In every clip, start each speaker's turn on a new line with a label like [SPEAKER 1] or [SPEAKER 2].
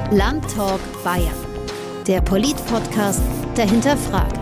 [SPEAKER 1] Landtalk Bayern, der Polit-Podcast, der hinterfragt.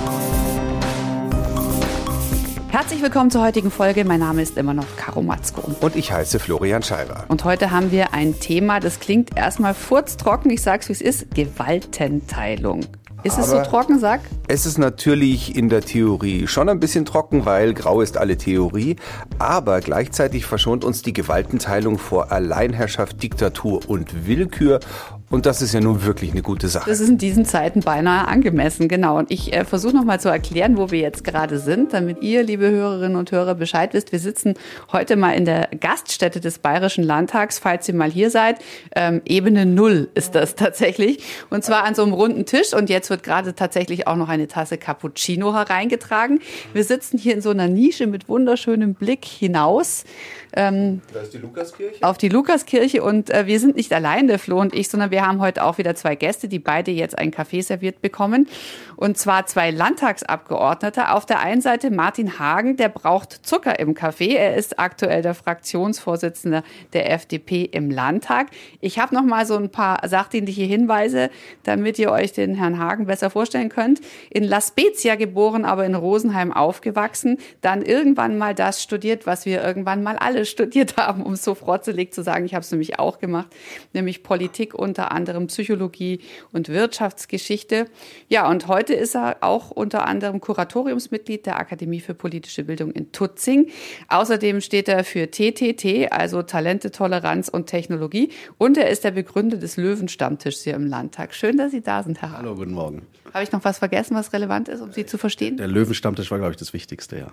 [SPEAKER 2] Herzlich willkommen zur heutigen Folge. Mein Name ist immer noch Caro Matzko.
[SPEAKER 3] Und ich heiße Florian Scheiber.
[SPEAKER 2] Und heute haben wir ein Thema, das klingt erstmal furztrocken. Ich sag's, wie es ist. Gewaltenteilung. Ist es so trocken, sag?
[SPEAKER 3] Es ist natürlich in der Theorie schon ein bisschen trocken, weil grau ist alle Theorie. Aber gleichzeitig verschont uns die Gewaltenteilung vor Alleinherrschaft, Diktatur und Willkür. Und das ist ja nun wirklich eine gute Sache.
[SPEAKER 2] Das ist in diesen Zeiten beinahe angemessen, genau. Und ich versuche nochmal zu erklären, wo wir jetzt gerade sind, damit ihr, liebe Hörerinnen und Hörer, Bescheid wisst. Wir sitzen heute mal in der Gaststätte des Bayerischen Landtags, falls ihr mal hier seid. Ebene 0 ist das tatsächlich. Und zwar an so einem runden Tisch. Und jetzt wird gerade tatsächlich auch noch eine Tasse Cappuccino hereingetragen. Wir sitzen hier in so einer Nische mit wunderschönem Blick hinaus.
[SPEAKER 3] Da ist die Lukaskirche.
[SPEAKER 2] Auf die Lukaskirche. Und wir sind nicht allein, der Flo und ich, sondern wir haben heute auch wieder zwei Gäste, die beide jetzt einen Kaffee serviert bekommen. Und zwar zwei Landtagsabgeordnete. Auf der einen Seite Martin Hagen, der braucht Zucker im Kaffee. Er ist aktuell der Fraktionsvorsitzende der FDP im Landtag. Ich habe noch mal so ein paar sachdienliche Hinweise, damit ihr euch den Herrn Hagen besser vorstellen könnt. In La Spezia geboren, aber in Rosenheim aufgewachsen. Dann irgendwann mal das studiert, was wir irgendwann mal alle studiert haben, um es so frotzelig zu sagen. Ich habe es nämlich auch gemacht, nämlich Politik, unter anderem Psychologie und Wirtschaftsgeschichte. Ja, und heute ist er auch unter anderem Kuratoriumsmitglied der Akademie für politische Bildung in Tutzing. Außerdem steht er für TTT, also Talente, Toleranz und Technologie. Und er ist der Begründer des Löwenstammtischs hier im Landtag. Schön, dass Sie da sind, Herr Hagen.
[SPEAKER 4] Hallo, guten Morgen.
[SPEAKER 2] Habe ich noch was vergessen, was relevant ist, um Sie zu verstehen?
[SPEAKER 4] Der Löwenstammtisch war, glaube ich, das Wichtigste, ja.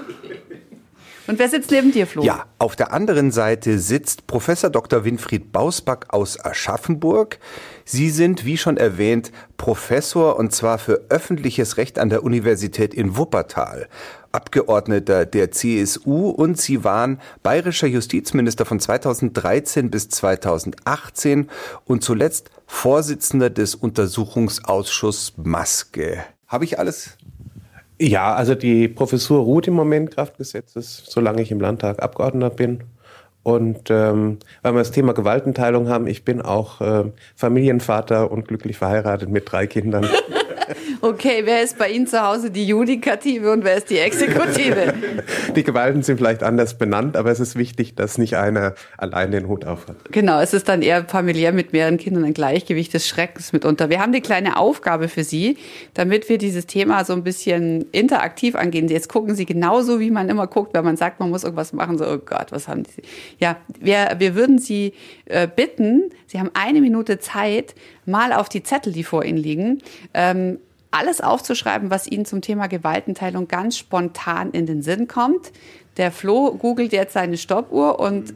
[SPEAKER 2] Und wer sitzt neben dir, Flo?
[SPEAKER 3] Ja, auf der anderen Seite sitzt Professor Dr. Winfried Bausback aus Aschaffenburg. Sie sind, wie schon erwähnt, Professor und zwar für öffentliches Recht an der Universität in Wuppertal, Abgeordneter der CSU und Sie waren bayerischer Justizminister von 2013 bis 2018 und zuletzt Vorsitzender des Untersuchungsausschusses Maske. Habe ich alles?
[SPEAKER 5] Ja, also die Professur ruht im Moment Kraft des Gesetzes, solange ich im Landtag Abgeordneter bin. Und weil wir das Thema Gewaltenteilung haben, ich bin auch Familienvater und glücklich verheiratet mit 3 Kindern.
[SPEAKER 2] Okay, wer ist bei Ihnen zu Hause die Judikative und wer ist die Exekutive?
[SPEAKER 5] Die Gewalten sind vielleicht anders benannt, aber es ist wichtig, dass nicht einer allein den Hut aufhat.
[SPEAKER 2] Genau, es ist dann eher familiär mit mehreren Kindern ein Gleichgewicht des Schreckens mitunter. Wir haben die kleine Aufgabe für Sie, damit wir dieses Thema so ein bisschen interaktiv angehen. Jetzt gucken Sie genauso, wie man immer guckt, wenn man sagt, man muss irgendwas machen, so, oh Gott, was haben die? Ja, wir würden Sie bitten, Sie haben 1 Minute Zeit, mal auf die Zettel, die vor Ihnen liegen, alles aufzuschreiben, was Ihnen zum Thema Gewaltenteilung ganz spontan in den Sinn kommt. Der Flo googelt jetzt seine Stoppuhr und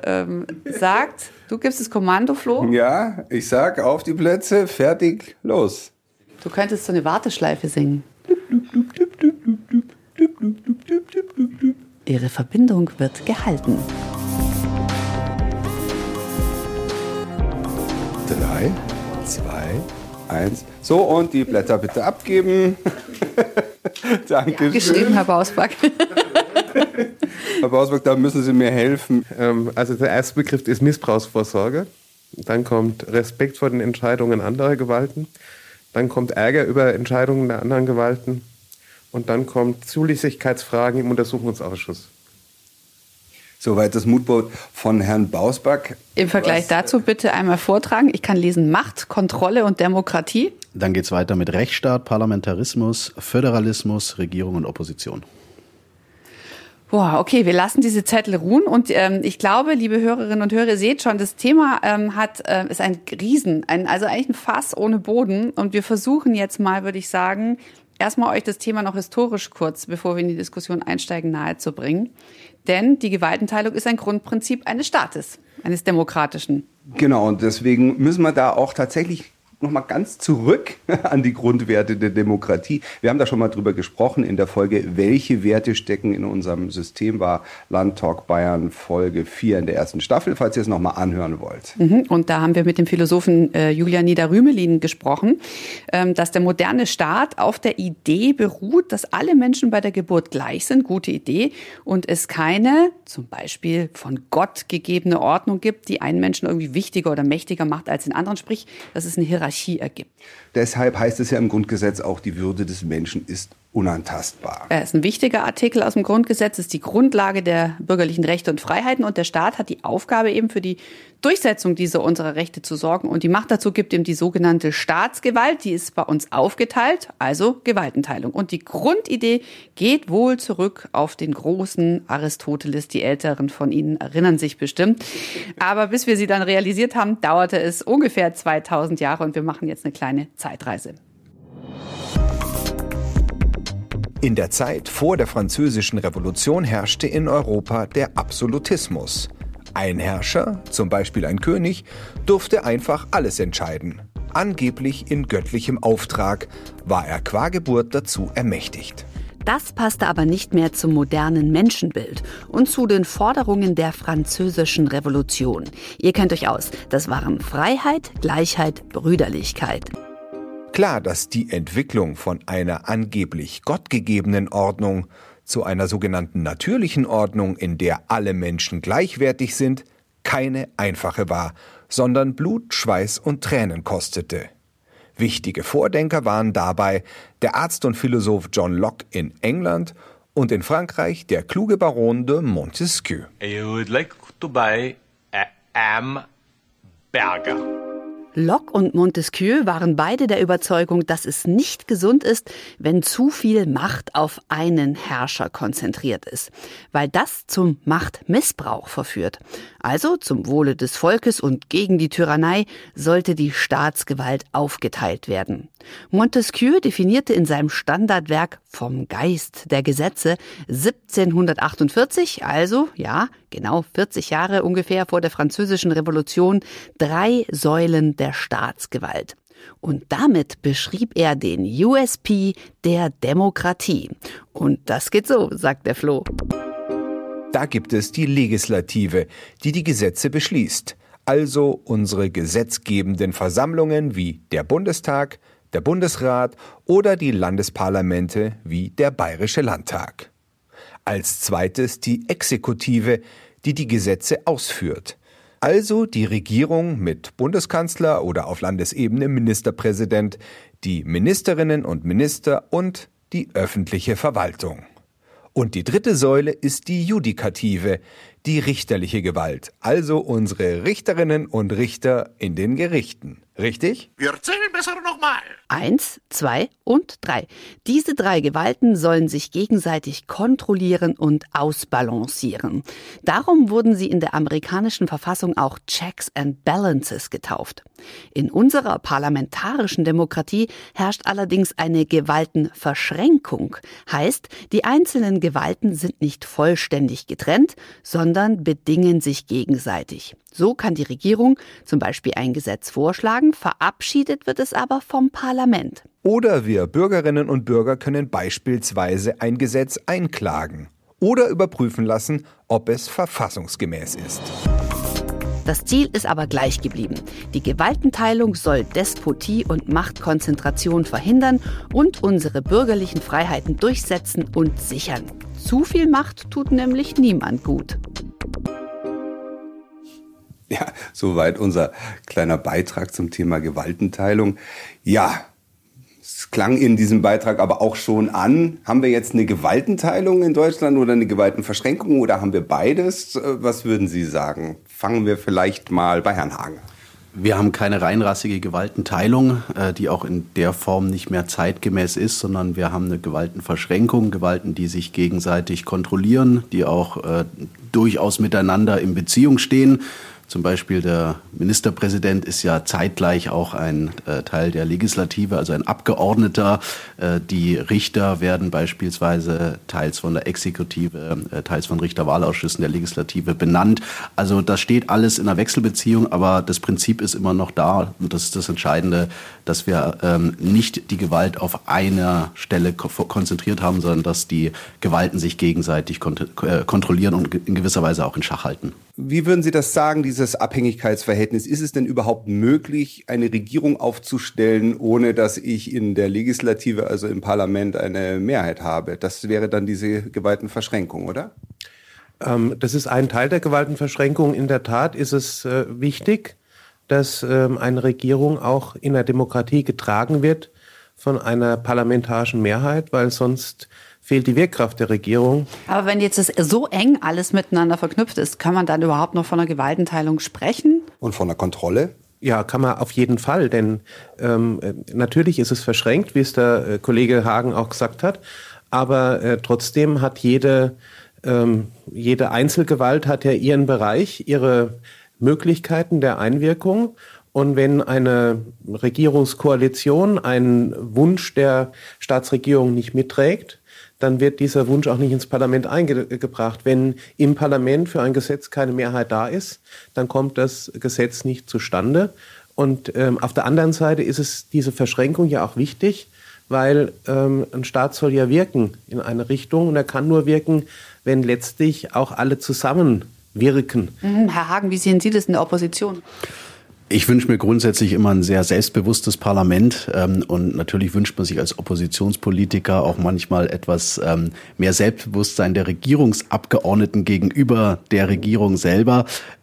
[SPEAKER 2] sagt, du gibst das Kommando, Flo?
[SPEAKER 3] Ja, ich sag auf die Plätze, fertig, los.
[SPEAKER 2] Du könntest so eine Warteschleife singen. Ihre Verbindung wird gehalten.
[SPEAKER 3] 3, 2, 1. So, und die Blätter bitte abgeben. Dankeschön.
[SPEAKER 2] Geschrieben, Herr Bausback.
[SPEAKER 3] Herr Bausback, da müssen Sie mir helfen.
[SPEAKER 5] Also der erste Begriff ist Missbrauchsvorsorge. Dann kommt Respekt vor den Entscheidungen anderer Gewalten. Dann kommt Ärger über Entscheidungen der anderen Gewalten. Und dann kommt Zulässigkeitsfragen im Untersuchungsausschuss.
[SPEAKER 3] Soweit das Moodboard von Herrn Bausback.
[SPEAKER 2] Im Vergleich dazu bitte einmal vortragen. Ich kann lesen Macht, Kontrolle und Demokratie.
[SPEAKER 4] Dann geht's weiter mit Rechtsstaat, Parlamentarismus, Föderalismus, Regierung und Opposition.
[SPEAKER 2] Boah, okay, wir lassen diese Zettel ruhen und ich glaube, liebe Hörerinnen und Hörer, ihr seht schon, das Thema ist ein also eigentlich ein Fass ohne Boden und wir versuchen jetzt mal, würde ich sagen, erstmal euch das Thema noch historisch kurz, bevor wir in die Diskussion einsteigen, nahezubringen. Denn die Gewaltenteilung ist ein Grundprinzip eines Staates, eines demokratischen.
[SPEAKER 3] Genau, und deswegen müssen wir da auch tatsächlich nochmal ganz zurück an die Grundwerte der Demokratie. Wir haben da schon mal drüber gesprochen in der Folge, welche Werte stecken in unserem System, war Landtalk Bayern Folge 4 in der ersten Staffel, falls ihr es nochmal anhören wollt.
[SPEAKER 2] Und da haben wir mit dem Philosophen Julian Nieder-Rümelin gesprochen, dass der moderne Staat auf der Idee beruht, dass alle Menschen bei der Geburt gleich sind, gute Idee, und es keine, zum Beispiel von Gott gegebene Ordnung gibt, die einen Menschen irgendwie wichtiger oder mächtiger macht als den anderen, sprich, dass es eine Hierarchie ergibt.
[SPEAKER 3] Deshalb heißt es ja im Grundgesetz auch, die Würde des Menschen ist unantastbar.
[SPEAKER 2] Das ist ein wichtiger Artikel aus dem Grundgesetz, ist die Grundlage der bürgerlichen Rechte und Freiheiten, und der Staat hat die Aufgabe, eben für die Durchsetzung dieser unserer Rechte zu sorgen, und die Macht dazu gibt ihm die sogenannte Staatsgewalt, die ist bei uns aufgeteilt, also Gewaltenteilung. Und die Grundidee geht wohl zurück auf den großen Aristoteles, die Älteren von Ihnen erinnern sich bestimmt. Aber bis wir sie dann realisiert haben, dauerte es ungefähr 2000 Jahre, und wir machen jetzt eine kleine Zeitreise.
[SPEAKER 6] In der Zeit vor der Französischen Revolution herrschte in Europa der Absolutismus. Ein Herrscher, zum Beispiel ein König, durfte einfach alles entscheiden. Angeblich in göttlichem Auftrag war er qua Geburt dazu ermächtigt.
[SPEAKER 2] Das passte aber nicht mehr zum modernen Menschenbild und zu den Forderungen der Französischen Revolution. Ihr kennt euch aus, das waren Freiheit, Gleichheit, Brüderlichkeit.
[SPEAKER 6] Klar, dass die Entwicklung von einer angeblich gottgegebenen Ordnung zu einer sogenannten natürlichen Ordnung, in der alle Menschen gleichwertig sind, keine einfache war, sondern Blut, Schweiß und Tränen kostete. Wichtige Vordenker waren dabei der Arzt und Philosoph John Locke in England und in Frankreich der kluge Baron de Montesquieu.
[SPEAKER 7] I would like to buy a hamburger.
[SPEAKER 2] Locke und Montesquieu waren beide der Überzeugung, dass es nicht gesund ist, wenn zu viel Macht auf einen Herrscher konzentriert ist, weil das zum Machtmissbrauch verführt. Also zum Wohle des Volkes und gegen die Tyrannei sollte die Staatsgewalt aufgeteilt werden. Montesquieu definierte in seinem Standardwerk Vom Geist der Gesetze 1748, also ja, genau 40 Jahre ungefähr vor der Französischen Revolution, 3 Säulen der Staatsgewalt. Und damit beschrieb er den USP der Demokratie. Und das geht so, sagt der Flo.
[SPEAKER 6] Da gibt es die Legislative, die die Gesetze beschließt, also unsere gesetzgebenden Versammlungen wie der Bundestag, der Bundesrat oder die Landesparlamente wie der Bayerische Landtag. Als zweites die Exekutive, die die Gesetze ausführt. Also die Regierung mit Bundeskanzler oder auf Landesebene Ministerpräsident, die Ministerinnen und Minister und die öffentliche Verwaltung. Und die dritte Säule ist die Judikative, die richterliche Gewalt, also unsere Richterinnen und Richter in den Gerichten. Richtig?
[SPEAKER 7] Wir zählen besser nochmal.
[SPEAKER 2] 1, 2 und 3. Diese 3 Gewalten sollen sich gegenseitig kontrollieren und ausbalancieren. Darum wurden sie in der amerikanischen Verfassung auch Checks and Balances getauft. In unserer parlamentarischen Demokratie herrscht allerdings eine Gewaltenverschränkung. Heißt, die einzelnen Gewalten sind nicht vollständig getrennt, sondern bedingen sich gegenseitig. So kann die Regierung zum Beispiel ein Gesetz vorschlagen, verabschiedet wird es aber vom Parlament.
[SPEAKER 6] Oder wir Bürgerinnen und Bürger können beispielsweise ein Gesetz einklagen oder überprüfen lassen, ob es verfassungsgemäß ist.
[SPEAKER 2] Das Ziel ist aber gleich geblieben. Die Gewaltenteilung soll Despotie und Machtkonzentration verhindern und unsere bürgerlichen Freiheiten durchsetzen und sichern. Zu viel Macht tut nämlich niemand gut.
[SPEAKER 3] Ja, soweit unser kleiner Beitrag zum Thema Gewaltenteilung. Ja, es klang in diesem Beitrag aber auch schon an. Haben wir jetzt eine Gewaltenteilung in Deutschland oder eine Gewaltenverschränkung oder haben wir beides? Was würden Sie sagen? Fangen wir vielleicht mal bei Herrn Hagen.
[SPEAKER 4] Wir haben keine reinrassige Gewaltenteilung, die auch in der Form nicht mehr zeitgemäß ist, sondern wir haben eine Gewaltenverschränkung, Gewalten, die sich gegenseitig kontrollieren, die auch durchaus miteinander in Beziehung stehen. Zum Beispiel der Ministerpräsident ist ja zeitgleich auch ein Teil der Legislative, also ein Abgeordneter. Die Richter werden beispielsweise teils von der Exekutive, teils von Richterwahlausschüssen der Legislative benannt. Also das steht alles in einer Wechselbeziehung, aber das Prinzip ist immer noch da. Und das ist das Entscheidende, dass wir nicht die Gewalt auf einer Stelle konzentriert haben, sondern dass die Gewalten sich gegenseitig kontrollieren und in gewisser Weise auch in Schach halten.
[SPEAKER 3] Wie würden Sie das sagen, dieses Abhängigkeitsverhältnis? Ist es denn überhaupt möglich, eine Regierung aufzustellen, ohne dass ich in der Legislative, also im Parlament, eine Mehrheit habe? Das wäre dann diese Gewaltenverschränkung, oder?
[SPEAKER 5] Das ist ein Teil der Gewaltenverschränkung. In der Tat ist es wichtig, dass eine Regierung auch in der Demokratie getragen wird von einer parlamentarischen Mehrheit, weil sonst fehlt die Wirkkraft der Regierung.
[SPEAKER 2] Aber wenn jetzt das so eng alles miteinander verknüpft ist, kann man dann überhaupt noch von einer Gewaltenteilung sprechen?
[SPEAKER 3] Und von der Kontrolle?
[SPEAKER 5] Ja, kann man auf jeden Fall, denn natürlich ist es verschränkt, wie es der Kollege Hagen auch gesagt hat, aber trotzdem hat jede Einzelgewalt hat ja ihren Bereich, ihre Möglichkeiten der Einwirkung. Und wenn eine Regierungskoalition einen Wunsch der Staatsregierung nicht mitträgt, dann wird dieser Wunsch auch nicht ins Parlament eingebracht. Wenn im Parlament für ein Gesetz keine Mehrheit da ist, dann kommt das Gesetz nicht zustande. Und auf der anderen Seite ist es diese Verschränkung ja auch wichtig, weil ein Staat soll ja wirken in eine Richtung und er kann nur wirken, wenn letztlich auch alle zusammen wirken.
[SPEAKER 2] Herr Hagen, wie sehen Sie das in der Opposition?
[SPEAKER 4] Ich wünsche mir grundsätzlich immer ein sehr selbstbewusstes Parlament und natürlich wünscht man sich als Oppositionspolitiker auch manchmal etwas mehr Selbstbewusstsein der Regierungsabgeordneten gegenüber der Regierung selber.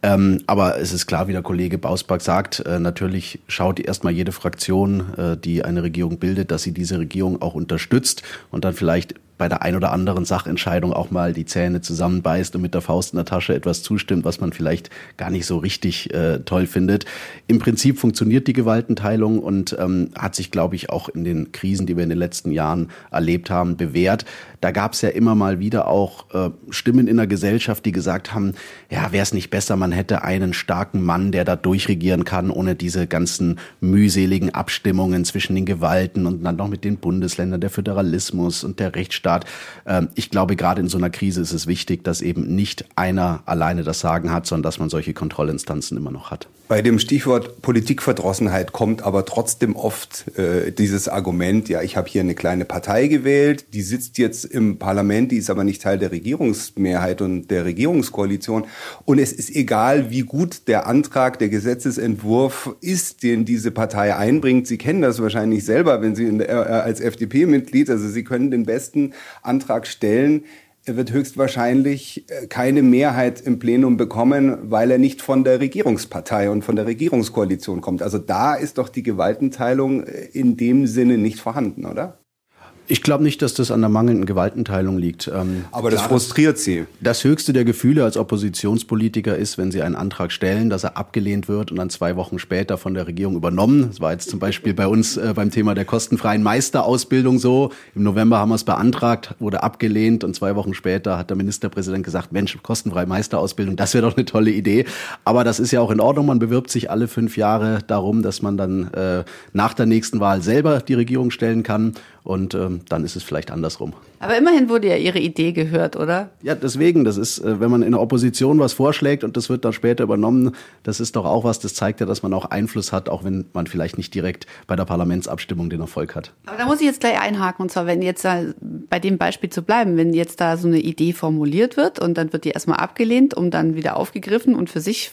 [SPEAKER 4] Aber es ist klar, wie der Kollege Bausback sagt, natürlich schaut erstmal jede Fraktion, die eine Regierung bildet, dass sie diese Regierung auch unterstützt und dann vielleicht bei der ein oder anderen Sachentscheidung auch mal die Zähne zusammenbeißt und mit der Faust in der Tasche etwas zustimmt, was man vielleicht gar nicht so richtig toll findet. Im Prinzip funktioniert die Gewaltenteilung und hat sich, glaube ich, auch in den Krisen, die wir in den letzten Jahren erlebt haben, bewährt. Da gab es ja immer mal wieder auch Stimmen in der Gesellschaft, die gesagt haben, ja, wäre es nicht besser, man hätte einen starken Mann, der da durchregieren kann, ohne diese ganzen mühseligen Abstimmungen zwischen den Gewalten und dann noch mit den Bundesländern, der Föderalismus und der Rechtsstaat. Ich glaube, gerade in so einer Krise ist es wichtig, dass eben nicht einer alleine das Sagen hat, sondern dass man solche Kontrollinstanzen immer noch hat.
[SPEAKER 3] Bei dem Stichwort Politikverdrossenheit kommt aber trotzdem oft dieses Argument, ja, ich habe hier eine kleine Partei gewählt, die sitzt jetzt im Parlament, die ist aber nicht Teil der Regierungsmehrheit und der Regierungskoalition. Und es ist egal, wie gut der Antrag, der Gesetzesentwurf ist, den diese Partei einbringt. Sie kennen das wahrscheinlich selber, wenn Sie als FDP-Mitglied, also Sie können den besten Antrag stellen. Er wird höchstwahrscheinlich keine Mehrheit im Plenum bekommen, weil er nicht von der Regierungspartei und von der Regierungskoalition kommt. Also da ist doch die Gewaltenteilung in dem Sinne nicht vorhanden, oder?
[SPEAKER 4] Ich glaube nicht, dass das an der mangelnden Gewaltenteilung liegt.
[SPEAKER 3] Aber das frustriert Sie.
[SPEAKER 4] Das höchste der Gefühle als Oppositionspolitiker ist, wenn Sie einen Antrag stellen, dass er abgelehnt wird und dann 2 Wochen später von der Regierung übernommen. Das war jetzt zum Beispiel bei uns beim Thema der kostenfreien Meisterausbildung so. Im November haben wir es beantragt, wurde abgelehnt und 2 Wochen später hat der Ministerpräsident gesagt, Mensch, kostenfreie Meisterausbildung, das wäre doch eine tolle Idee. Aber das ist ja auch in Ordnung. Man bewirbt sich alle 5 Jahre darum, dass man dann nach der nächsten Wahl selber die Regierung stellen kann. Und dann ist es vielleicht andersrum.
[SPEAKER 2] Aber immerhin wurde ja Ihre Idee gehört, oder?
[SPEAKER 4] Ja, deswegen, das ist, wenn man in der Opposition was vorschlägt und das wird dann später übernommen, das ist doch auch was, das zeigt ja, dass man auch Einfluss hat, auch wenn man vielleicht nicht direkt bei der Parlamentsabstimmung den Erfolg hat.
[SPEAKER 2] Aber da muss ich jetzt gleich einhaken, und zwar, wenn jetzt da, bei dem Beispiel zu bleiben, wenn jetzt da so eine Idee formuliert wird und dann wird die erstmal abgelehnt, um dann wieder aufgegriffen und für sich,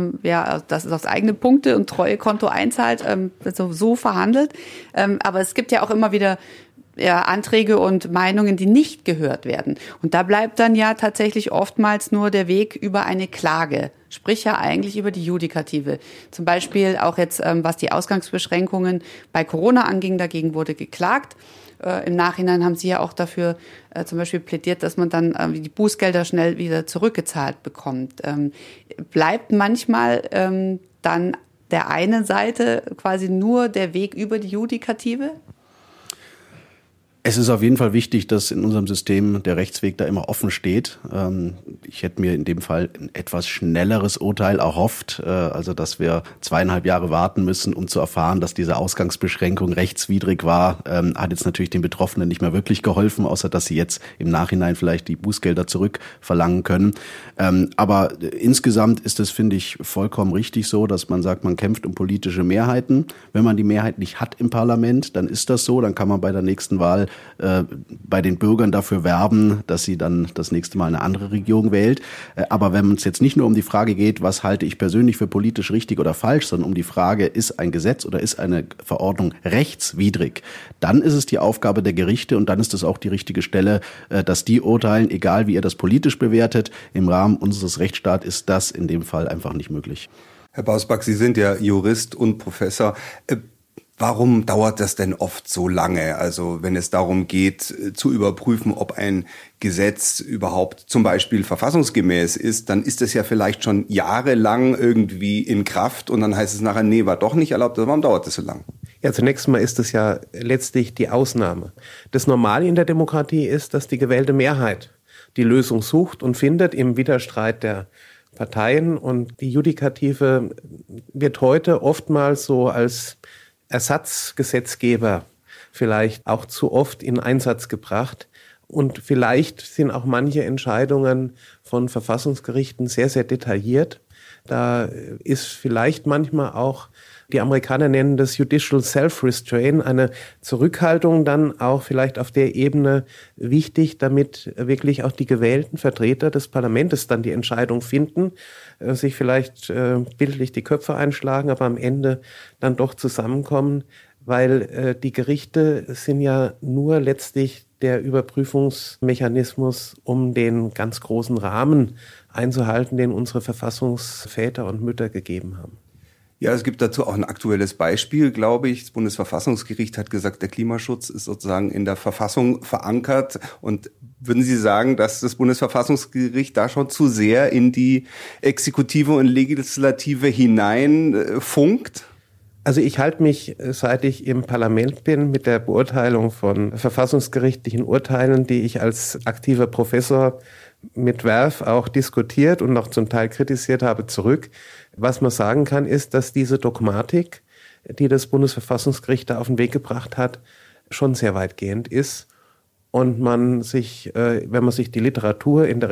[SPEAKER 2] das ist aufs eigene Punkte und Treuekonto einzahlt, so verhandelt. Aber es gibt ja auch immer wieder Anträge und Meinungen, die nicht gehört werden. Und da bleibt dann ja tatsächlich oftmals nur der Weg über eine Klage, sprich ja eigentlich über die Judikative. Zum Beispiel auch jetzt, was die Ausgangsbeschränkungen bei Corona anging, dagegen wurde geklagt. Im Nachhinein haben Sie ja auch dafür zum Beispiel plädiert, dass man dann die Bußgelder schnell wieder zurückgezahlt bekommt. Bleibt manchmal dann der einen Seite quasi nur der Weg über die Judikative?
[SPEAKER 4] Es ist auf jeden Fall wichtig, dass in unserem System der Rechtsweg da immer offen steht. Ich hätte mir in dem Fall ein etwas schnelleres Urteil erhofft, also dass wir 2,5 Jahre warten müssen, um zu erfahren, dass diese Ausgangsbeschränkung rechtswidrig war, hat jetzt natürlich den Betroffenen nicht mehr wirklich geholfen, außer dass sie jetzt im Nachhinein vielleicht die Bußgelder zurückverlangen können. Aber insgesamt ist es, finde ich, vollkommen richtig so, dass man sagt, man kämpft um politische Mehrheiten. Wenn man die Mehrheit nicht hat im Parlament, dann ist das so, dann kann man bei der nächsten Wahl bei den Bürgern dafür werben, dass sie dann das nächste Mal eine andere Regierung wählt. Aber wenn es jetzt nicht nur um die Frage geht, was halte ich persönlich für politisch richtig oder falsch, sondern um die Frage, ist ein Gesetz oder ist eine Verordnung rechtswidrig, dann ist es die Aufgabe der Gerichte und dann ist es auch die richtige Stelle, dass die urteilen, egal wie ihr das politisch bewertet. Im Rahmen unseres Rechtsstaats ist das in dem Fall einfach nicht möglich.
[SPEAKER 3] Herr Bausback, Sie sind ja Jurist und Professor. Warum dauert das denn oft so lange? Also wenn es darum geht, zu überprüfen, ob ein Gesetz überhaupt zum Beispiel verfassungsgemäß ist, dann ist es ja vielleicht schon jahrelang irgendwie in Kraft und dann heißt es nachher, nee, war doch nicht erlaubt. Warum dauert das so lang?
[SPEAKER 5] Ja, zunächst mal ist es ja letztlich die Ausnahme. Das Normale in der Demokratie ist, dass die gewählte Mehrheit die Lösung sucht und findet im Widerstreit der Parteien. Und die Judikative wird heute oftmals so als Ersatzgesetzgeber vielleicht auch zu oft in Einsatz gebracht. Und vielleicht sind auch manche Entscheidungen von Verfassungsgerichten sehr, sehr detailliert. Da ist vielleicht manchmal auch, die Amerikaner nennen das Judicial Self-Restraint, eine Zurückhaltung dann auch vielleicht auf der Ebene wichtig, damit wirklich auch die gewählten Vertreter des Parlaments dann die Entscheidung finden, sich vielleicht bildlich die Köpfe einschlagen, aber am Ende dann doch zusammenkommen, weil die Gerichte sind ja nur letztlich der Überprüfungsmechanismus, um den ganz großen Rahmen einzuhalten, den unsere Verfassungsväter und Mütter gegeben haben.
[SPEAKER 3] Ja, es gibt dazu auch ein aktuelles Beispiel, glaube ich. Das Bundesverfassungsgericht hat gesagt, der Klimaschutz ist sozusagen in der Verfassung verankert. Und würden Sie sagen, dass das Bundesverfassungsgericht da schon zu sehr in die Exekutive und Legislative hinein funkt?
[SPEAKER 5] Also ich halte mich, seit ich im Parlament bin, mit der Beurteilung von verfassungsgerichtlichen Urteilen, die ich als aktiver Professor mit Werf auch diskutiert und noch zum Teil kritisiert habe, zurück. Was man sagen kann, ist, dass diese Dogmatik, die das Bundesverfassungsgericht da auf den Weg gebracht hat, schon sehr weitgehend ist. Und man sich, wenn man sich die Literatur in der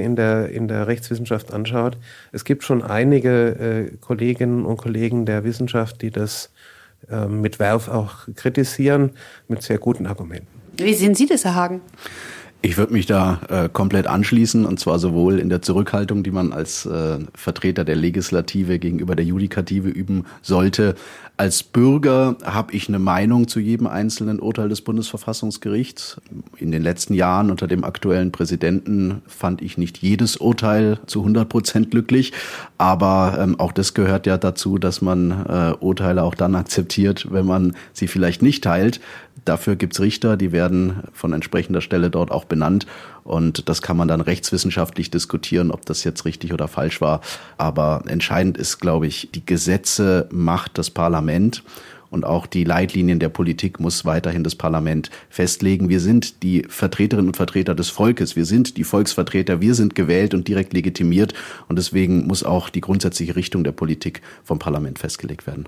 [SPEAKER 5] Rechtswissenschaft anschaut, es gibt schon einige Kolleginnen und Kollegen der Wissenschaft, die das mit Werf auch kritisieren, mit sehr guten Argumenten.
[SPEAKER 2] Wie sehen Sie das, Herr Hagen?
[SPEAKER 4] Ich würde mich da komplett anschließen, und zwar sowohl in der Zurückhaltung, die man als Vertreter der Legislative gegenüber der Judikative üben sollte. Als Bürger habe ich eine Meinung zu jedem einzelnen Urteil des Bundesverfassungsgerichts. In den letzten Jahren unter dem aktuellen Präsidenten fand ich nicht jedes Urteil zu 100% glücklich, aber auch das gehört ja dazu, dass man Urteile auch dann akzeptiert, wenn man sie vielleicht nicht teilt. Dafür gibt's Richter, die werden von entsprechender Stelle dort auch benannt. Und das kann man dann rechtswissenschaftlich diskutieren, ob das jetzt richtig oder falsch war. Aber entscheidend ist, glaube ich, die Gesetze macht das Parlament. Und auch die Leitlinien der Politik muss weiterhin das Parlament festlegen. Wir sind die Vertreterinnen und Vertreter des Volkes. Wir sind die Volksvertreter. Wir sind gewählt und direkt legitimiert. Und deswegen muss auch die grundsätzliche Richtung der Politik vom Parlament festgelegt werden.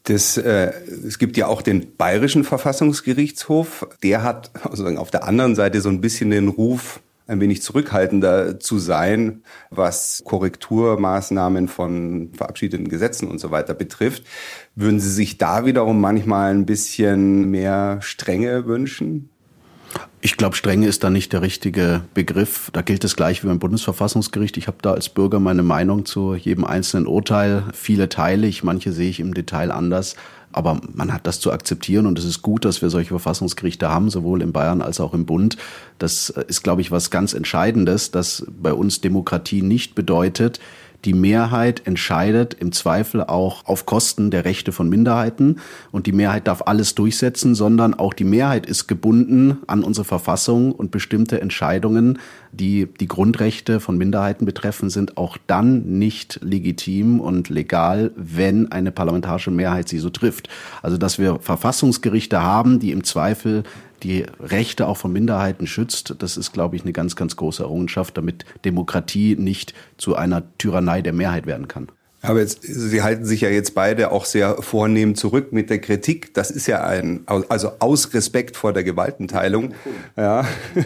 [SPEAKER 3] Es gibt ja auch den Bayerischen Verfassungsgerichtshof. Der hat also auf der anderen Seite so ein bisschen den Ruf, ein wenig zurückhaltender zu sein, was Korrekturmaßnahmen von verabschiedeten Gesetzen und so weiter betrifft. Würden Sie sich da wiederum manchmal ein bisschen mehr Strenge wünschen?
[SPEAKER 4] Ich glaube, Strenge ist da nicht der richtige Begriff. Da gilt es gleich wie beim Bundesverfassungsgericht. Ich habe da als Bürger meine Meinung zu jedem einzelnen Urteil. Viele teile ich, manche sehe ich im Detail anders. Aber man hat das zu akzeptieren und es ist gut, dass wir solche Verfassungsgerichte haben, sowohl in Bayern als auch im Bund. Das ist, glaube ich, was ganz Entscheidendes, dass bei uns Demokratie nicht bedeutet, die Mehrheit entscheidet im Zweifel auch auf Kosten der Rechte von Minderheiten und die Mehrheit darf alles durchsetzen, sondern auch die Mehrheit ist gebunden an unsere Verfassung und bestimmte Entscheidungen, die die Grundrechte von Minderheiten betreffen, sind auch dann nicht legitim und legal, wenn eine parlamentarische Mehrheit sie so trifft. Also dass wir Verfassungsgerichte haben, die im Zweifel die Rechte auch von Minderheiten schützt. Das ist, glaube ich, eine ganz, ganz große Errungenschaft, damit Demokratie nicht zu einer Tyrannei der Mehrheit werden kann.
[SPEAKER 3] Aber Sie halten sich ja jetzt beide auch sehr vornehm zurück mit der Kritik. Das ist ja also aus Respekt vor der Gewaltenteilung. Ja.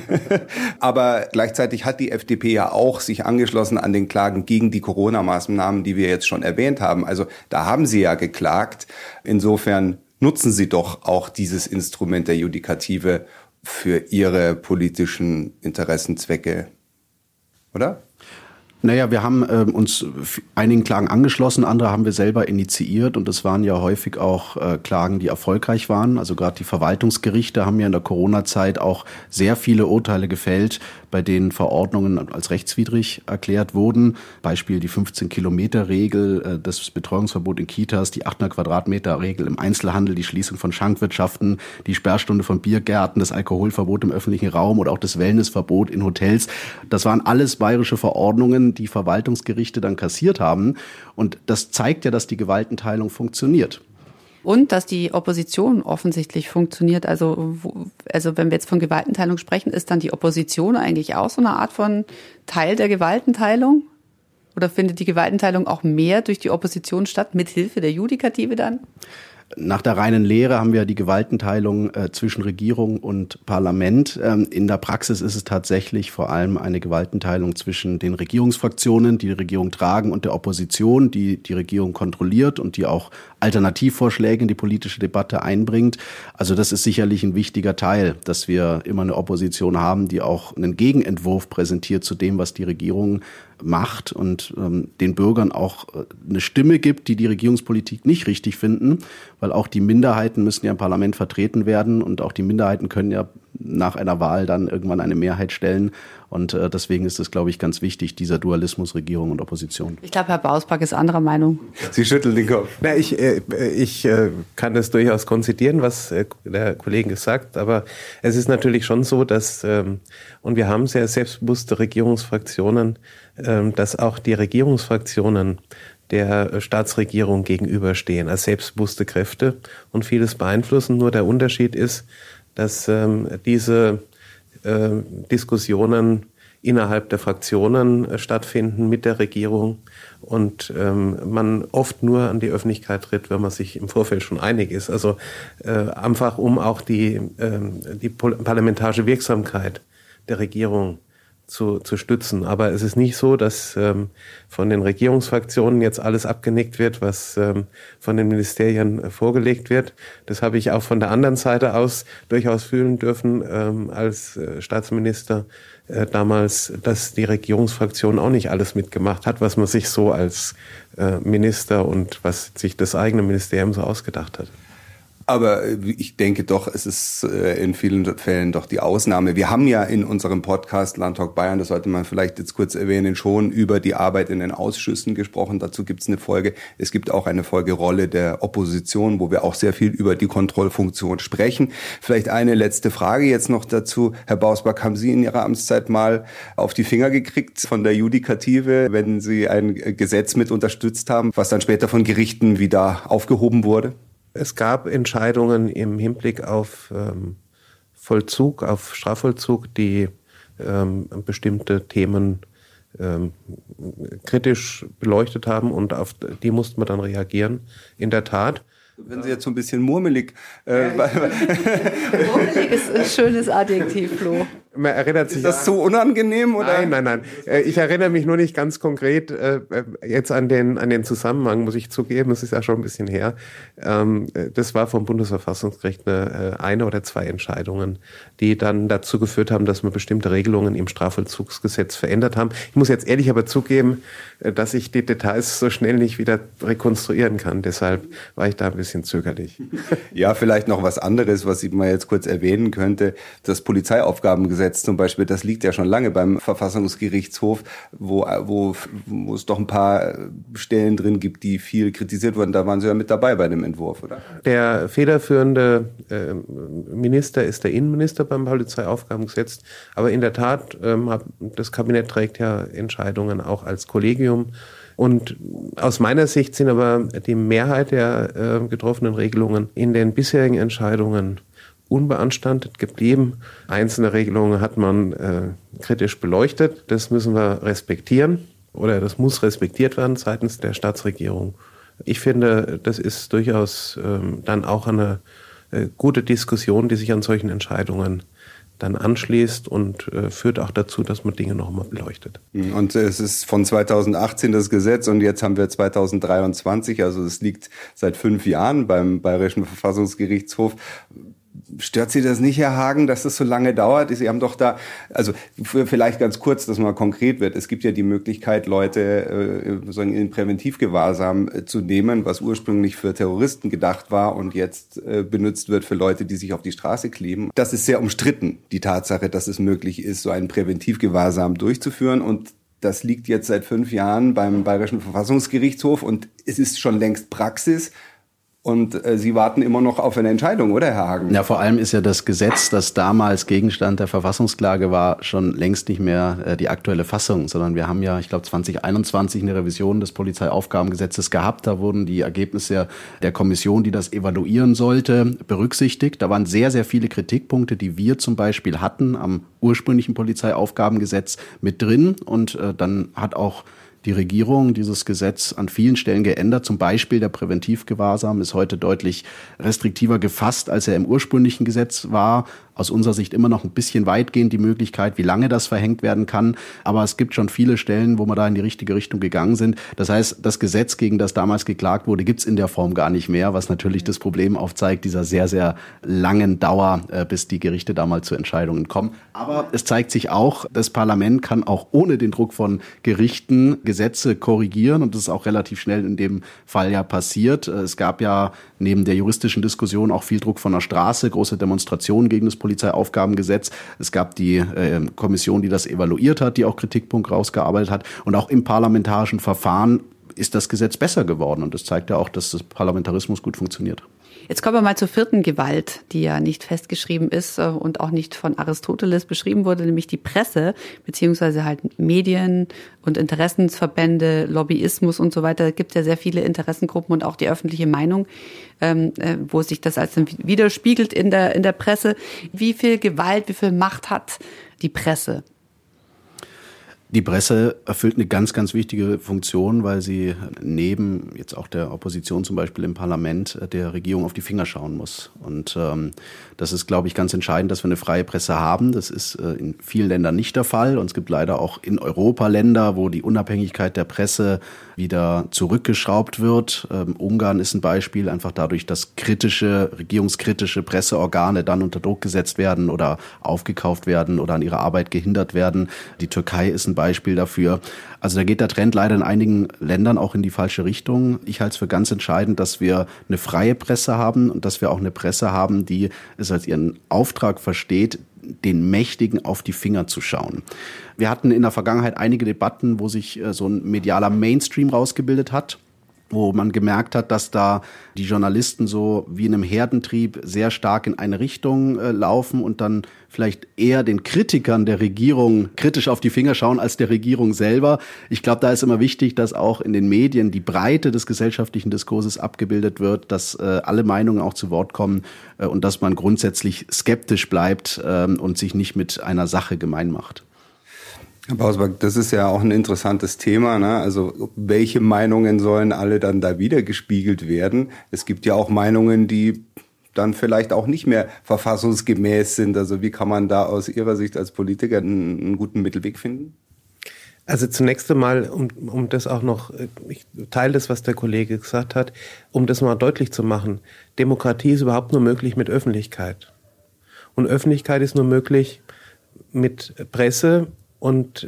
[SPEAKER 3] Aber gleichzeitig hat die FDP ja auch sich angeschlossen an den Klagen gegen die Corona-Maßnahmen, die wir jetzt schon erwähnt haben. Also da haben Sie ja geklagt. Insofern nutzen Sie doch auch dieses Instrument der Judikative für Ihre politischen Interessenzwecke, oder?
[SPEAKER 4] Naja, wir haben uns einigen Klagen angeschlossen, andere haben wir selber initiiert und es waren ja häufig auch Klagen, die erfolgreich waren. Also gerade die Verwaltungsgerichte haben ja in der Corona-Zeit auch sehr viele Urteile gefällt, bei denen Verordnungen als rechtswidrig erklärt wurden. Beispiel die 15-Kilometer-Regel, das Betreuungsverbot in Kitas, die 800-Quadratmeter-Regel im Einzelhandel, die Schließung von Schankwirtschaften, die Sperrstunde von Biergärten, das Alkoholverbot im öffentlichen Raum oder auch das Wellnessverbot in Hotels. Das waren alles bayerische Verordnungen, die Verwaltungsgerichte dann kassiert haben. Und das zeigt ja, dass die Gewaltenteilung funktioniert.
[SPEAKER 2] Und dass die Opposition offensichtlich funktioniert. Also wenn wir jetzt von Gewaltenteilung sprechen, ist dann die Opposition eigentlich auch so eine Art von Teil der Gewaltenteilung? Oder findet die Gewaltenteilung auch mehr durch die Opposition statt, mithilfe der Judikative dann?
[SPEAKER 4] Nach der reinen Lehre haben wir die Gewaltenteilung zwischen Regierung und Parlament. In der Praxis ist es tatsächlich vor allem eine Gewaltenteilung zwischen den Regierungsfraktionen, die die Regierung tragen, und der Opposition, die die Regierung kontrolliert und die auch Alternativvorschläge in die politische Debatte einbringt. Also das ist sicherlich ein wichtiger Teil, dass wir immer eine Opposition haben, die auch einen Gegenentwurf präsentiert zu dem, was die Regierung macht und den Bürgern auch eine Stimme gibt, die die Regierungspolitik nicht richtig finden, weil auch die Minderheiten müssen ja im Parlament vertreten werden und auch die Minderheiten können ja nach einer Wahl dann irgendwann eine Mehrheit stellen. Und deswegen ist es, glaube ich, ganz wichtig, dieser Dualismus Regierung und Opposition.
[SPEAKER 2] Ich glaube, Herr Bausback ist anderer Meinung.
[SPEAKER 3] Sie schütteln den Kopf.
[SPEAKER 5] Na, ich kann das durchaus konzidieren, was der Kollege gesagt, aber es ist natürlich schon so, dass, und wir haben sehr selbstbewusste Regierungsfraktionen, dass auch die Regierungsfraktionen der Staatsregierung gegenüberstehen als selbstbewusste Kräfte und vieles beeinflussen. Nur der Unterschied ist, dass diese Diskussionen innerhalb der Fraktionen stattfinden mit der Regierung und man oft nur an die Öffentlichkeit tritt, wenn man sich im Vorfeld schon einig ist. Also einfach um auch die parlamentarische Wirksamkeit der Regierung zu stützen. Aber es ist nicht so, dass von den Regierungsfraktionen jetzt alles abgenickt wird, was von den Ministerien vorgelegt wird. Das habe ich auch von der anderen Seite aus durchaus fühlen dürfen als Staatsminister damals, dass die Regierungsfraktion auch nicht alles mitgemacht hat, was man sich so als Minister und was sich das eigene Ministerium so ausgedacht hat.
[SPEAKER 3] Aber ich denke doch, es ist in vielen Fällen doch die Ausnahme. Wir haben ja in unserem Podcast Landtag Bayern, das sollte man vielleicht jetzt kurz erwähnen, schon über die Arbeit in den Ausschüssen gesprochen. Dazu gibt es eine Folge. Es gibt auch eine Folge Rolle der Opposition, wo wir auch sehr viel über die Kontrollfunktion sprechen. Vielleicht eine letzte Frage jetzt noch dazu. Herr Bausback, haben Sie in Ihrer Amtszeit mal auf die Finger gekriegt von der Judikative, wenn Sie ein Gesetz mit unterstützt haben, was dann später von Gerichten wieder aufgehoben wurde?
[SPEAKER 5] Es gab Entscheidungen im Hinblick auf Vollzug, auf Strafvollzug, die bestimmte Themen kritisch beleuchtet haben und auf die musste man dann reagieren. In der Tat.
[SPEAKER 3] Wenn Sie jetzt so ein bisschen murmelig...
[SPEAKER 2] Murmelig ist ein schönes Adjektiv, Flo.
[SPEAKER 5] Man erinnert sich,
[SPEAKER 3] ist das so unangenehm? Oder?
[SPEAKER 5] Nein. Ich erinnere mich nur nicht ganz konkret jetzt an den Zusammenhang, muss ich zugeben. Es ist ja schon ein bisschen her. Das war vom Bundesverfassungsgericht eine oder zwei Entscheidungen, die dann dazu geführt haben, dass wir bestimmte Regelungen im Strafvollzugsgesetz verändert haben. Ich muss jetzt ehrlich aber zugeben, dass ich die Details so schnell nicht wieder rekonstruieren kann. Deshalb war ich da ein bisschen zögerlich.
[SPEAKER 3] Ja, vielleicht noch was anderes, was ich mal jetzt kurz erwähnen könnte. Das Polizeiaufgabengesetz zum Beispiel, das liegt ja schon lange beim Verfassungsgerichtshof, wo es doch ein paar Stellen drin gibt, die viel kritisiert wurden. Da waren Sie ja mit dabei bei dem Entwurf, oder?
[SPEAKER 5] Der federführende Minister ist der Innenminister beim Polizeiaufgabengesetz. Aber in der Tat, das Kabinett trägt ja Entscheidungen auch als Kollegium. Und aus meiner Sicht sind aber die Mehrheit der getroffenen Regelungen in den bisherigen Entscheidungen unbeanstandet geblieben. Einzelne Regelungen hat man kritisch beleuchtet. Das müssen wir respektieren oder das muss respektiert werden seitens der Staatsregierung. Ich finde, das ist durchaus dann auch eine gute Diskussion, die sich an solchen Entscheidungen dann anschließt und führt auch dazu, dass man Dinge nochmal beleuchtet.
[SPEAKER 3] Und es ist von 2018 das Gesetz und jetzt haben wir 2023, also es liegt seit 5 Jahren beim Bayerischen Verfassungsgerichtshof. Stört Sie das nicht, Herr Hagen, dass das so lange dauert? Sie haben doch da, also vielleicht ganz kurz, dass mal konkret wird. Es gibt ja die Möglichkeit, Leute in Präventivgewahrsam zu nehmen, was ursprünglich für Terroristen gedacht war und jetzt benutzt wird für Leute, die sich auf die Straße kleben. Das ist sehr umstritten, die Tatsache, dass es möglich ist, so einen Präventivgewahrsam durchzuführen. Und das liegt jetzt seit 5 Jahren beim Bayerischen Verfassungsgerichtshof und es ist schon längst Praxis. Und Sie warten immer noch auf eine Entscheidung, oder, Herr Hagen?
[SPEAKER 4] Ja, vor allem ist ja das Gesetz, das damals Gegenstand der Verfassungsklage war, schon längst nicht mehr die aktuelle Fassung, sondern wir haben ja, ich glaube, 2021 eine Revision des Polizeiaufgabengesetzes gehabt. Da wurden die Ergebnisse der Kommission, die das evaluieren sollte, berücksichtigt. Da waren sehr, sehr viele Kritikpunkte, die wir zum Beispiel hatten am ursprünglichen Polizeiaufgabengesetz mit drin. Und dann hat auch die Regierung dieses Gesetz an vielen Stellen geändert. Zum Beispiel der Präventivgewahrsam ist heute deutlich restriktiver gefasst, als er im ursprünglichen Gesetz war. Aus unserer Sicht immer noch ein bisschen weitgehend die Möglichkeit, wie lange das verhängt werden kann. Aber es gibt schon viele Stellen, wo wir da in die richtige Richtung gegangen sind. Das heißt, das Gesetz, gegen das damals geklagt wurde, gibt's in der Form gar nicht mehr, was natürlich das Problem aufzeigt, dieser sehr, sehr langen Dauer, bis die Gerichte da mal zu Entscheidungen kommen. Aber es zeigt sich auch, das Parlament kann auch ohne den Druck von Gerichten Gesetze korrigieren. Und das ist auch relativ schnell in dem Fall ja passiert. Es gab ja neben der juristischen Diskussion auch viel Druck von der Straße, große Demonstrationen gegen das Polizeiaufgabengesetz. Es gab die Kommission, die das evaluiert hat, die auch Kritikpunkt rausgearbeitet hat. Und auch im parlamentarischen Verfahren ist das Gesetz besser geworden. Und das zeigt ja auch, dass das Parlamentarismus gut funktioniert.
[SPEAKER 2] Jetzt kommen wir mal zur 4. Gewalt, die ja nicht festgeschrieben ist und auch nicht von Aristoteles beschrieben wurde, nämlich die Presse, beziehungsweise halt Medien und Interessensverbände, Lobbyismus und so weiter. Es gibt ja sehr viele Interessengruppen und auch die öffentliche Meinung, wo sich das als widerspiegelt in der Presse. Wie viel Gewalt, wie viel Macht hat die Presse?
[SPEAKER 4] Die Presse erfüllt eine ganz, ganz wichtige Funktion, weil sie neben jetzt auch der Opposition zum Beispiel im Parlament der Regierung auf die Finger schauen muss. Und das ist, glaube ich, ganz entscheidend, dass wir eine freie Presse haben. Das ist in vielen Ländern nicht der Fall. Und es gibt leider auch in Europa Länder, wo die Unabhängigkeit der Presse wieder zurückgeschraubt wird. Ungarn ist ein Beispiel, einfach dadurch, dass regierungskritische Presseorgane dann unter Druck gesetzt werden oder aufgekauft werden oder an ihrer Arbeit gehindert werden. Die Türkei ist ein Beispiel dafür. Also da geht der Trend leider in einigen Ländern auch in die falsche Richtung. Ich halte es für ganz entscheidend, dass wir eine freie Presse haben und dass wir auch eine Presse haben, die es als ihren Auftrag versteht, den Mächtigen auf die Finger zu schauen. Wir hatten in der Vergangenheit einige Debatten, wo sich so ein medialer Mainstream rausgebildet hat, wo man gemerkt hat, dass da die Journalisten so wie in einem Herdentrieb sehr stark in eine Richtung laufen und dann vielleicht eher den Kritikern der Regierung kritisch auf die Finger schauen als der Regierung selber. Ich glaube, da ist immer wichtig, dass auch in den Medien die Breite des gesellschaftlichen Diskurses abgebildet wird, dass alle Meinungen auch zu Wort kommen und dass man grundsätzlich skeptisch bleibt und sich nicht mit einer Sache gemein macht.
[SPEAKER 3] Herr Bausback, das ist ja auch ein interessantes Thema, ne? Also welche Meinungen sollen alle dann da wiedergespiegelt werden? Es gibt ja auch Meinungen, die dann vielleicht auch nicht mehr verfassungsgemäß sind. Also wie kann man da aus Ihrer Sicht als Politiker einen guten Mittelweg finden?
[SPEAKER 5] Also zunächst einmal, um das auch noch, ich teile das, was der Kollege gesagt hat, um das mal deutlich zu machen. Demokratie ist überhaupt nur möglich mit Öffentlichkeit. Und Öffentlichkeit ist nur möglich mit Presse. Und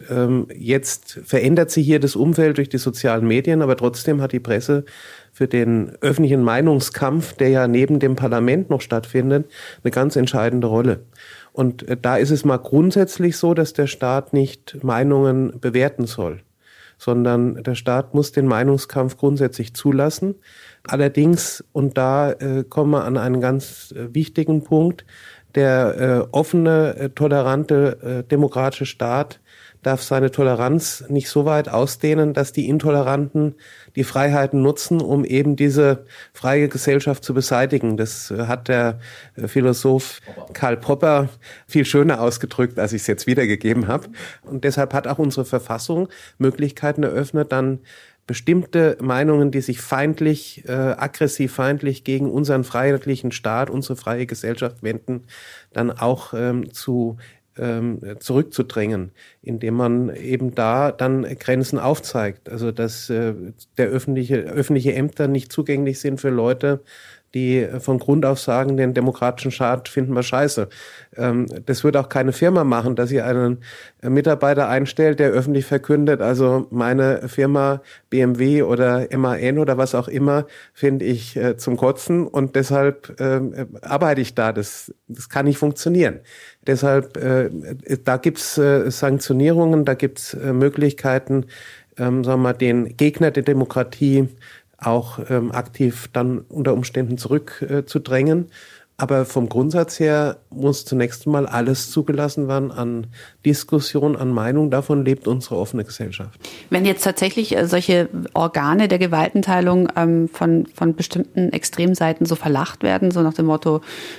[SPEAKER 5] jetzt verändert sich hier das Umfeld durch die sozialen Medien, aber trotzdem hat die Presse für den öffentlichen Meinungskampf, der ja neben dem Parlament noch stattfindet, eine ganz entscheidende Rolle. Und da ist es mal grundsätzlich so, dass der Staat nicht Meinungen bewerten soll, sondern der Staat muss den Meinungskampf grundsätzlich zulassen. Allerdings, und da kommen wir an einen ganz wichtigen Punkt, der offene, tolerante, demokratische Staat darf seine Toleranz nicht so weit ausdehnen, dass die Intoleranten die Freiheiten nutzen, um eben diese freie Gesellschaft zu beseitigen. Das hat der Philosoph Karl Popper viel schöner ausgedrückt, als ich es jetzt wiedergegeben habe. Und deshalb hat auch unsere Verfassung Möglichkeiten eröffnet, dann bestimmte Meinungen, die sich feindlich, aggressiv feindlich gegen unseren freiheitlichen Staat, unsere freie Gesellschaft wenden, dann auch zurückzudrängen, indem man eben da dann Grenzen aufzeigt. Also dass öffentliche Ämter nicht zugänglich sind für Leute, die von Grund auf sagen, den demokratischen Staat finden wir scheiße. Das wird auch keine Firma machen, dass sie einen Mitarbeiter einstellt, der öffentlich verkündet, also meine Firma BMW oder MAN oder was auch immer, finde ich zum Kotzen und deshalb arbeite ich da. Das kann nicht funktionieren. Deshalb, da gibt's Sanktionierungen, da gibt's Möglichkeiten, sagen wir mal, den Gegner der Demokratie auch aktiv dann unter Umständen zurückzudrängen. Aber vom Grundsatz her muss zunächst mal alles zugelassen werden an Diskussion, an Meinung. Davon lebt unsere offene Gesellschaft.
[SPEAKER 2] Wenn jetzt tatsächlich solche Organe der Gewaltenteilung von bestimmten Extremseiten so verlacht werden, so nach dem Motto,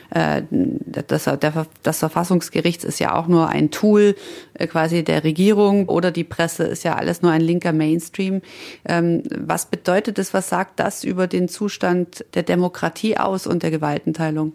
[SPEAKER 2] das Verfassungsgericht ist ja auch nur ein Tool quasi der Regierung oder die Presse ist ja alles nur ein linker Mainstream. Was bedeutet das, was sagt das über den Zustand der Demokratie aus und der Gewaltenteilung?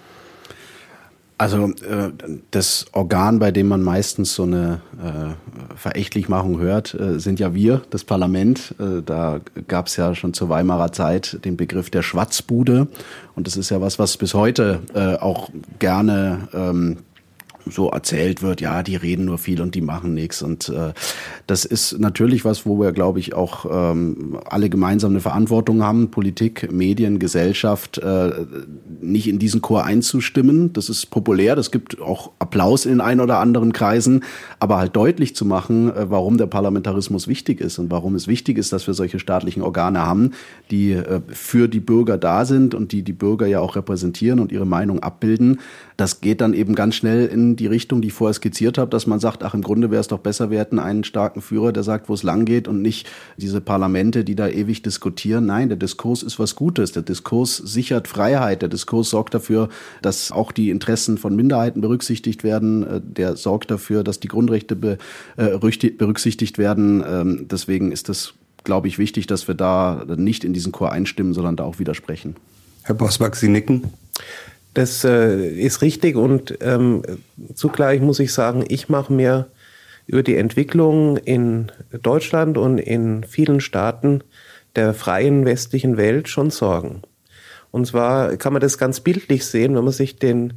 [SPEAKER 4] Also das Organ, bei dem man meistens so eine Verächtlichmachung hört, sind ja wir, das Parlament. Da gab es ja schon zur Weimarer Zeit den Begriff der Schwatzbude. Und das ist ja was bis heute auch gerne so erzählt wird, ja, die reden nur viel und die machen nichts. Und das ist natürlich was, wo wir, glaube ich, auch alle gemeinsam eine Verantwortung haben, Politik, Medien, Gesellschaft, nicht in diesen Chor einzustimmen. Das ist populär, das gibt auch Applaus in ein oder anderen Kreisen, aber halt deutlich zu machen, warum der Parlamentarismus wichtig ist und warum es wichtig ist, dass wir solche staatlichen Organe haben, die für die Bürger da sind und die Bürger ja auch repräsentieren und ihre Meinung abbilden. Das geht dann eben ganz schnell in die Richtung, die ich vorher skizziert habe, dass man sagt, ach, im Grunde wäre es doch besser, wir hätten einen starken Führer, der sagt, wo es lang geht und nicht diese Parlamente, die da ewig diskutieren. Nein, der Diskurs ist was Gutes. Der Diskurs sichert Freiheit. Der Diskurs sorgt dafür, dass auch die Interessen von Minderheiten berücksichtigt werden. Der sorgt dafür, dass die Grundrechte berücksichtigt werden. Deswegen ist das, glaube ich, wichtig, dass wir da nicht in diesen Chor einstimmen, sondern da auch widersprechen.
[SPEAKER 3] Herr Bosbach, Sie nicken.
[SPEAKER 5] Das ist richtig und zugleich muss ich sagen, ich mache mir über die Entwicklung in Deutschland und in vielen Staaten der freien westlichen Welt schon Sorgen. Und zwar kann man das ganz bildlich sehen, wenn man sich den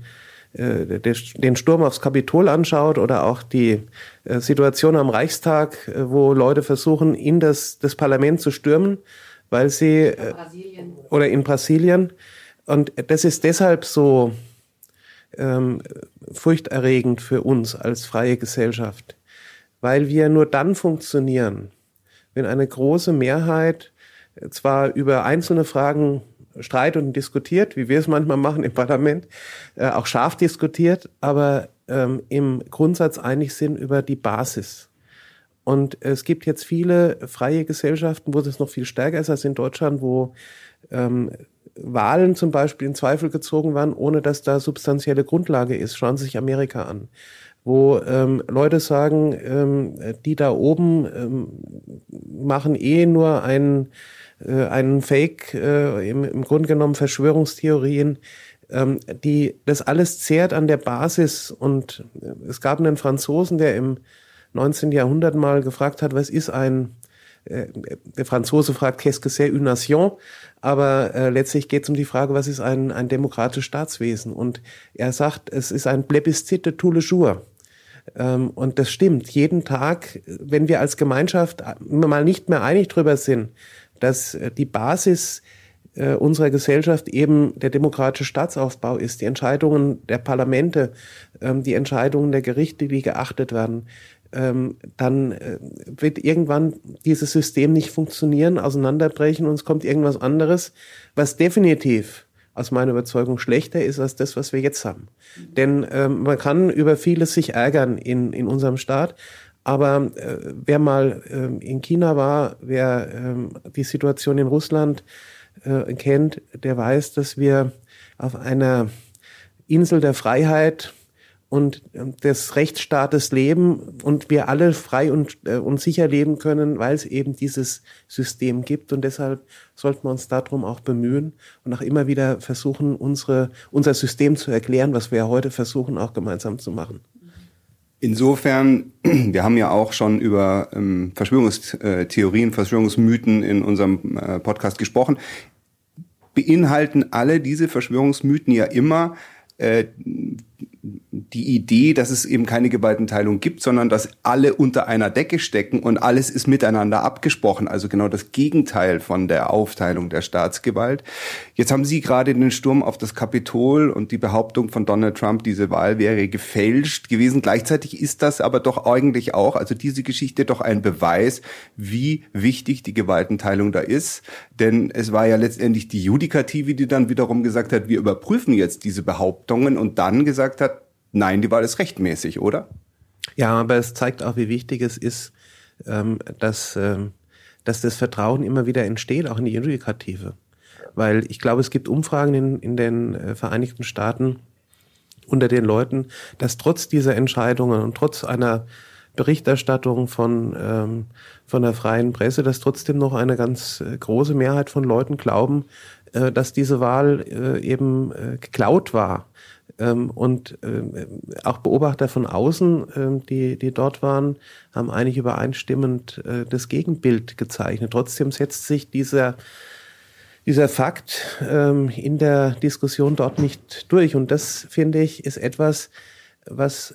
[SPEAKER 5] Sturm aufs Kapitol anschaut oder auch die Situation am Reichstag, wo Leute versuchen, in das Parlament zu stürmen, weil sie in Brasilien. Und das ist deshalb so furchterregend für uns als freie Gesellschaft, weil wir nur dann funktionieren, wenn eine große Mehrheit zwar über einzelne Fragen streitet und diskutiert, wie wir es manchmal machen im Parlament, auch scharf diskutiert, aber im Grundsatz einig sind über die Basis. Und es gibt jetzt viele freie Gesellschaften, wo das noch viel stärker ist als in Deutschland, wo Wahlen zum Beispiel in Zweifel gezogen werden, ohne dass da substanzielle Grundlage ist. Schauen Sie sich Amerika an, wo Leute sagen, die da oben machen nur einen Fake, im Grunde genommen Verschwörungstheorien, die das alles zehrt an der Basis. Und es gab einen Franzosen, der im 19. Jahrhundert mal gefragt hat, was ist der Franzose fragt, qu'est-ce que c'est une nation? Aber letztlich geht es um die Frage, was ist ein demokratisches Staatswesen? Und er sagt, es ist ein Plebiscite de tous les jours. Und das stimmt. Jeden Tag, wenn wir als Gemeinschaft mal nicht mehr einig drüber sind, dass die Basis unserer Gesellschaft eben der demokratische Staatsaufbau ist, die Entscheidungen der Parlamente, die Entscheidungen der Gerichte, die geachtet werden, dann wird irgendwann dieses System nicht funktionieren, auseinanderbrechen und es kommt irgendwas anderes, was definitiv aus meiner Überzeugung schlechter ist als das, was wir jetzt haben. Denn man kann über vieles sich ärgern in unserem Staat, Aber wer mal in China war, wer die Situation in Russland kennt, der weiß, dass wir auf einer Insel der Freiheit und des Rechtsstaates leben und wir alle frei und sicher leben können, weil es eben dieses System gibt. Und deshalb sollten wir uns darum auch bemühen und auch immer wieder versuchen, unser System zu erklären, was wir ja heute versuchen, auch gemeinsam zu machen.
[SPEAKER 3] Insofern, wir haben ja auch schon über Verschwörungstheorien, Verschwörungsmythen in unserem Podcast gesprochen, beinhalten alle diese Verschwörungsmythen ja immer die Idee, dass es eben keine Gewaltenteilung gibt, sondern dass alle unter einer Decke stecken und alles ist miteinander abgesprochen. Also genau das Gegenteil von der Aufteilung der Staatsgewalt. Jetzt haben Sie gerade den Sturm auf das Kapitol und die Behauptung von Donald Trump, diese Wahl wäre gefälscht gewesen. Gleichzeitig ist das aber doch eigentlich auch, also diese Geschichte doch ein Beweis, wie wichtig die Gewaltenteilung da ist. Denn es war ja letztendlich die Judikative, die dann wiederum gesagt hat, wir überprüfen jetzt diese Behauptungen und dann gesagt hat, nein, die Wahl ist rechtmäßig, oder?
[SPEAKER 5] Ja, aber es zeigt auch, wie wichtig es ist, dass das Vertrauen immer wieder entsteht, auch in die Judikative. Weil ich glaube, es gibt Umfragen in den Vereinigten Staaten unter den Leuten, dass trotz dieser Entscheidungen und trotz einer Berichterstattung von der freien Presse, dass trotzdem noch eine ganz große Mehrheit von Leuten glauben, dass diese Wahl eben geklaut war. Und auch Beobachter von außen, die dort waren, haben eigentlich übereinstimmend das Gegenbild gezeichnet. Trotzdem setzt sich dieser Fakt in der Diskussion dort nicht durch. Und das, finde ich, ist etwas, was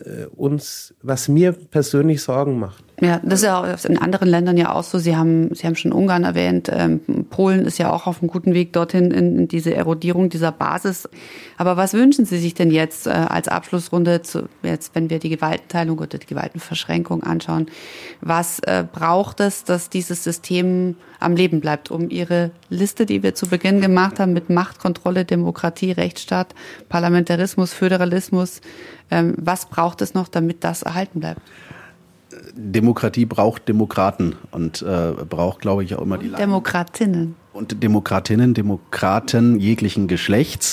[SPEAKER 5] mir persönlich Sorgen macht.
[SPEAKER 2] Ja, das ist ja auch in anderen Ländern ja auch so. Sie haben schon Ungarn erwähnt. Polen ist ja auch auf einem guten Weg dorthin in diese Erodierung dieser Basis. Aber was wünschen Sie sich denn jetzt als Abschlussrunde, jetzt, wenn wir die Gewaltenteilung oder die Gewaltenverschränkung anschauen? Was braucht es, dass dieses System am Leben bleibt, um Ihre Liste, die wir zu Beginn gemacht haben, mit Macht, Kontrolle, Demokratie, Rechtsstaat, Parlamentarismus, Föderalismus, was braucht es noch, damit das erhalten bleibt?
[SPEAKER 4] Demokratie braucht Demokraten und braucht, glaube ich, auch immer die
[SPEAKER 2] Demokratinnen.
[SPEAKER 4] Und Demokraten jeglichen Geschlechts,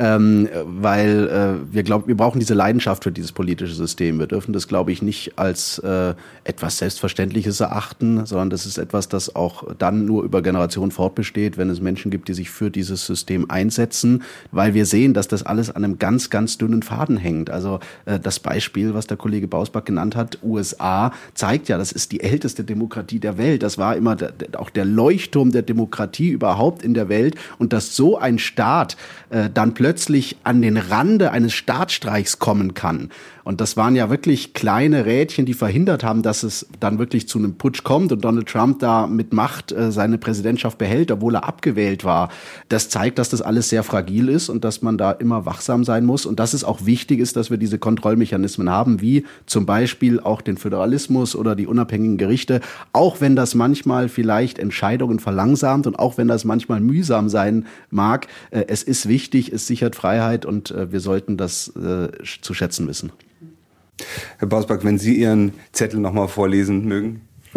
[SPEAKER 4] weil wir brauchen diese Leidenschaft für dieses politische System. Wir dürfen das, glaube ich, nicht als etwas Selbstverständliches erachten, sondern das ist etwas, das auch dann nur über Generationen fortbesteht, wenn es Menschen gibt, die sich für dieses System einsetzen, weil wir sehen, dass das alles an einem ganz, ganz dünnen Faden hängt. Also das Beispiel, was der Kollege Bausback genannt hat, USA, zeigt ja, das ist die älteste Demokratie der Welt. Das war immer auch der Leuchtturm der Demokratie überhaupt in der Welt, und dass so ein Staat dann plötzlich an den Rande eines Staatsstreichs kommen kann. Und das waren ja wirklich kleine Rädchen, die verhindert haben, dass es dann wirklich zu einem Putsch kommt und Donald Trump da mit Macht seine Präsidentschaft behält, obwohl er abgewählt war. Das zeigt, dass das alles sehr fragil ist und dass man da immer wachsam sein muss und dass es auch wichtig ist, dass wir diese Kontrollmechanismen haben, wie zum Beispiel auch den Föderalismus oder die unabhängigen Gerichte, auch wenn das manchmal vielleicht Entscheidungen verlangsamt und auch wenn das manchmal mühsam sein mag. Es ist wichtig, es sichert Freiheit und wir sollten das zu schätzen wissen.
[SPEAKER 3] Herr Bausback, wenn Sie Ihren Zettel nochmal vorlesen mögen.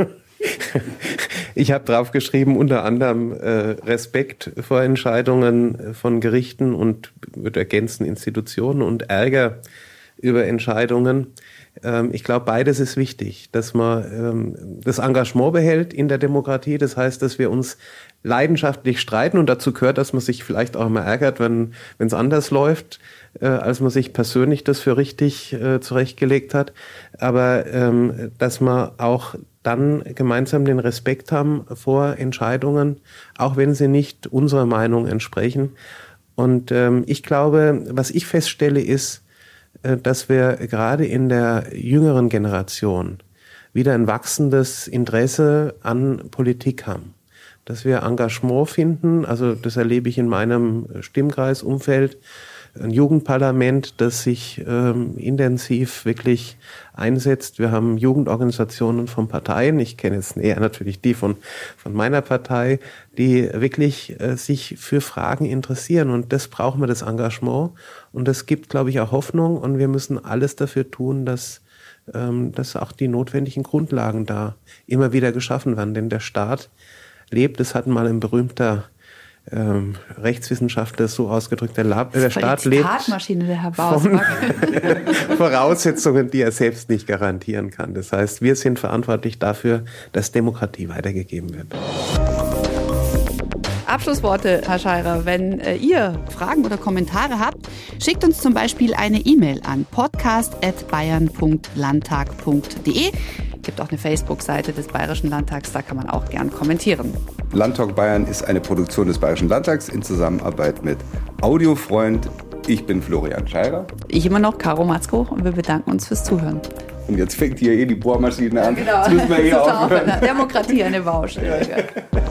[SPEAKER 5] Ich habe drauf geschrieben, unter anderem Respekt vor Entscheidungen von Gerichten und würde ergänzen Institutionen und Ärger über Entscheidungen. Ich glaube, beides ist wichtig, dass man das Engagement behält in der Demokratie. Das heißt, dass wir uns leidenschaftlich streiten und dazu gehört, dass man sich vielleicht auch mal ärgert, wenn es anders läuft, als man sich persönlich das für richtig zurechtgelegt hat. Aber dass wir auch dann gemeinsam den Respekt haben vor Entscheidungen, auch wenn sie nicht unserer Meinung entsprechen. Und ich glaube, was ich feststelle, ist, dass wir gerade in der jüngeren Generation wieder ein wachsendes Interesse an Politik haben. Dass wir Engagement finden, also das erlebe ich in meinem Stimmkreisumfeld, ein Jugendparlament, das sich intensiv wirklich einsetzt. Wir haben Jugendorganisationen von Parteien, ich kenne jetzt eher natürlich die von meiner Partei, die wirklich sich für Fragen interessieren, und das brauchen wir, das Engagement, und das gibt, glaube ich, auch Hoffnung, und wir müssen alles dafür tun, dass dass auch die notwendigen Grundlagen da immer wieder geschaffen werden. Denn der Staat lebt, das hat mal ein berühmter Rechtswissenschaftler so ausgedrückt, der Staat lebt
[SPEAKER 2] der Herr Bausback.
[SPEAKER 5] von Voraussetzungen, die er selbst nicht garantieren kann. Das heißt, wir sind verantwortlich dafür, dass Demokratie weitergegeben wird.
[SPEAKER 2] Abschlussworte, Herr Scheirer. Wenn ihr Fragen oder Kommentare habt, schickt uns zum Beispiel eine E-Mail an podcast@bayern.landtag.de. Gibt auch eine Facebook-Seite des Bayerischen Landtags, da kann man auch gern kommentieren.
[SPEAKER 3] Landtalk Bayern ist eine Produktion des Bayerischen Landtags in Zusammenarbeit mit Audiofreund. Ich bin Florian Scheirer.
[SPEAKER 2] Ich immer noch, Caro Matzko, und wir bedanken uns fürs Zuhören.
[SPEAKER 3] Und jetzt fängt hier die Bohrmaschine an.
[SPEAKER 2] Genau,
[SPEAKER 3] jetzt müssen wir aufhören.
[SPEAKER 2] Demokratie eine Baustelle.